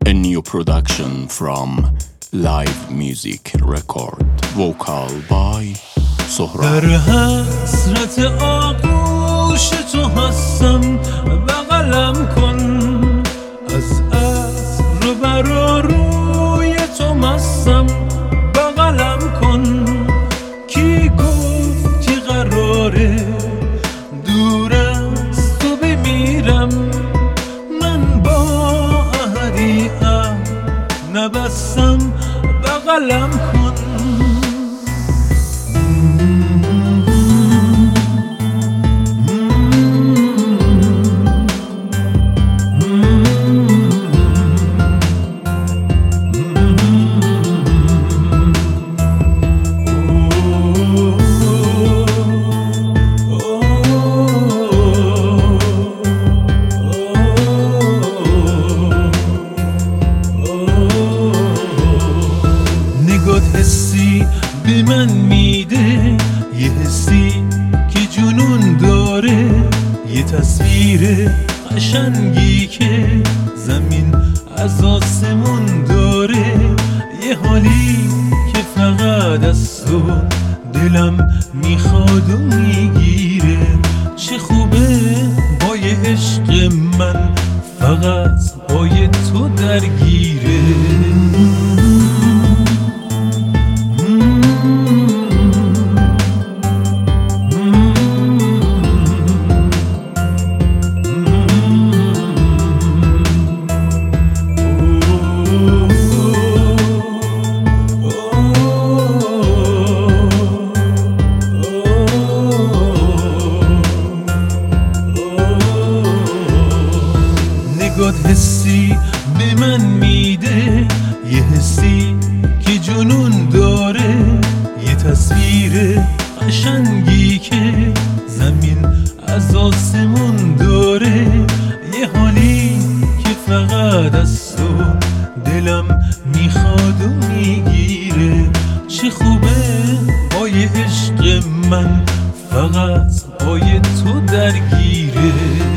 A new production from Live Music Record. Vocal by سهراب. در حسرت آغوش تو هستم، بغلم کن. از عصر برا روی تو مستم، بغلم کن. کی گفت که قراره دور از تو بمیرم؟ من با عهدی نبستم، بغلم کن. حسی به من میده، یه حسی که جنون داره، یه تصویر قشنگی که زمین از آسمون داره، یه حالی که فقط از تو دلم میخواد و میگیره. چه خوبه با یه عشق من فقط با یه تو درگیره. حسی به من میده، یه حسی که جنون داره، یه تصویر قشنگی که زمین از آسمون داره، یه حالی که فقط از تو دلم میخواد و میگیره. چه خوبه با یه عشق من فقط با یه تو درگیره.